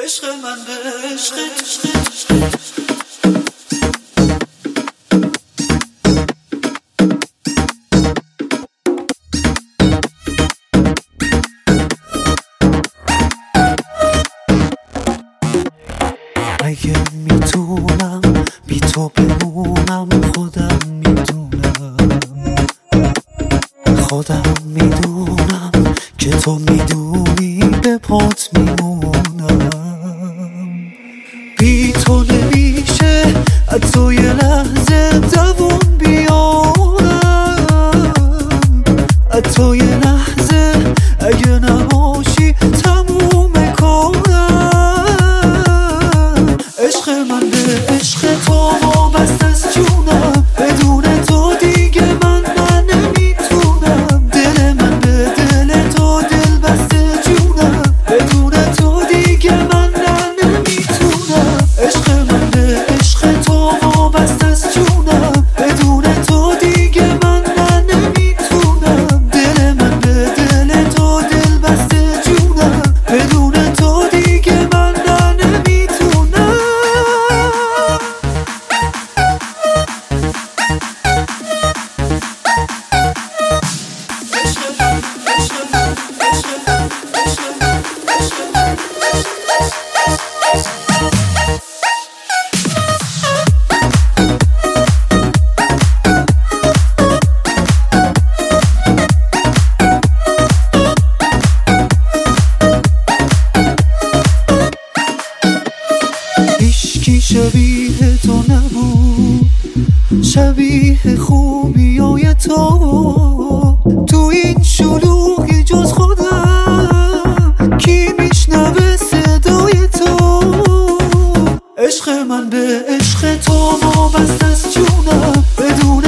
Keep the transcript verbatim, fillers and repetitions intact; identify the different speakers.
Speaker 1: عشق من به عشق عشق
Speaker 2: اگه میتونم بی تو بمونم خودم میدونم خودم میدونم که تو میدونی به پات میمونم بی تو نمیشه حتی یه لحظه دوون بیارم حتی یه لحظه اگه نباشی تموم کارم عشق من به عشق تو وابسته است جونم بدون تو دیگه من من نمیتونم دل من به دل تو دل بسته جونم بدون تو دیگه من من نمیتونم عشق من به عشق تو وابسته است جونم بدون تو دیگه من من نمیتونم دل من به دل تو دل بسته جونم بدون تو دیگه من من نمیتونم هیچکی شبیه تو نبود شبیه خوبیای تو تو این شلوغی جز خودم کی میشنوه صدای تو عشق من به عشق تو وابسته است جونم بدون